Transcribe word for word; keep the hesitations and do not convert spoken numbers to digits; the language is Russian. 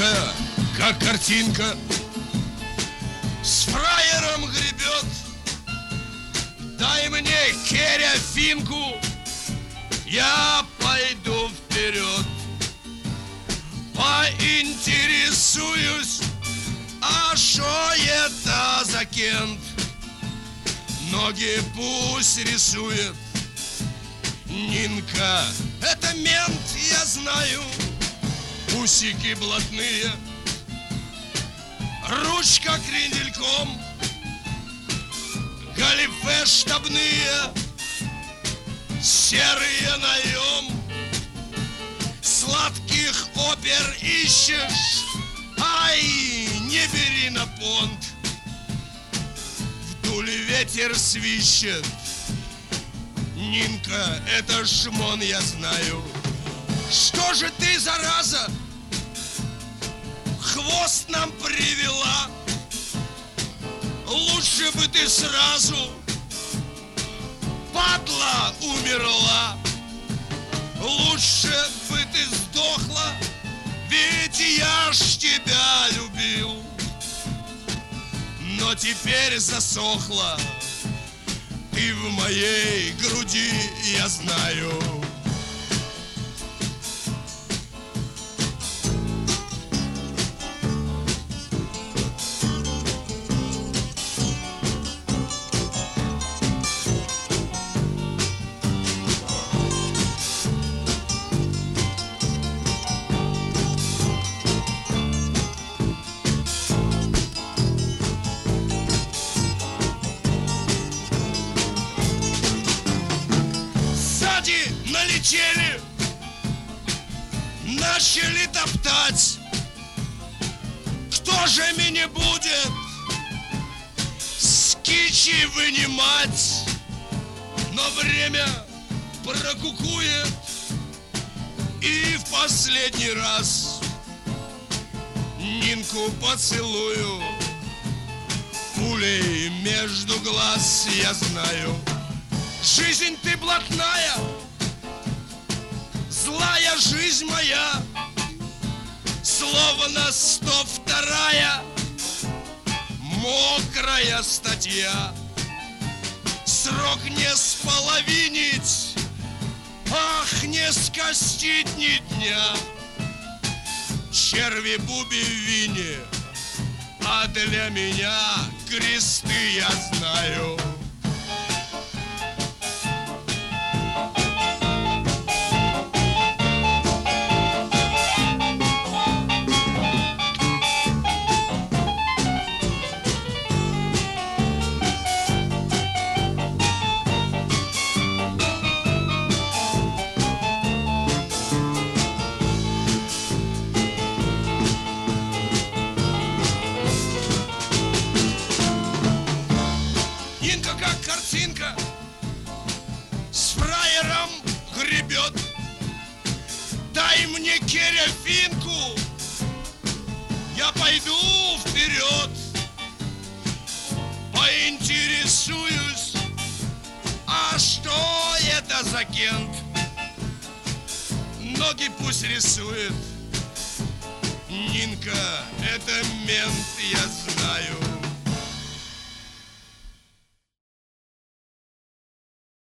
Нинка, как картинка, с фраером гребет. Дай мне, Керя, финку, я пойду вперед. Поинтересуюсь, а шо это за кент? Ноги пусть рисует Нинка, это мент, я знаю. Усики блатные, ручка крендельком, галифе штабные, серые наем. Сладких опер ищешь, ай, не бери на понт. В дуле ветер свищет. Нинка, это шмон, я знаю. Что же ты, зараза, хвост нам привела? Лучше бы ты сразу, падла, умерла. Лучше бы ты сдохла, ведь я ж тебя любил. Но теперь засохла ты в моей груди, я знаю. Налетели, начали топтать. Кто же меня будет с кичи вынимать? Но время прокукует, и в последний раз Нинку поцелую. Пулей между глаз, я знаю. Жизнь ты блатная, злая жизнь моя, словно сто вторая мокрая статья. Срок не споловинить, ах, не скостить ни дня. Черви буби в вине, а для меня кресты, я знаю. Как картинка, с фраером гребет. Дай мне, Керя, финку, я пойду вперед. Поинтересуюсь, а что это за кент? Ноги пусть рисует Нинка, это мент, я знаю.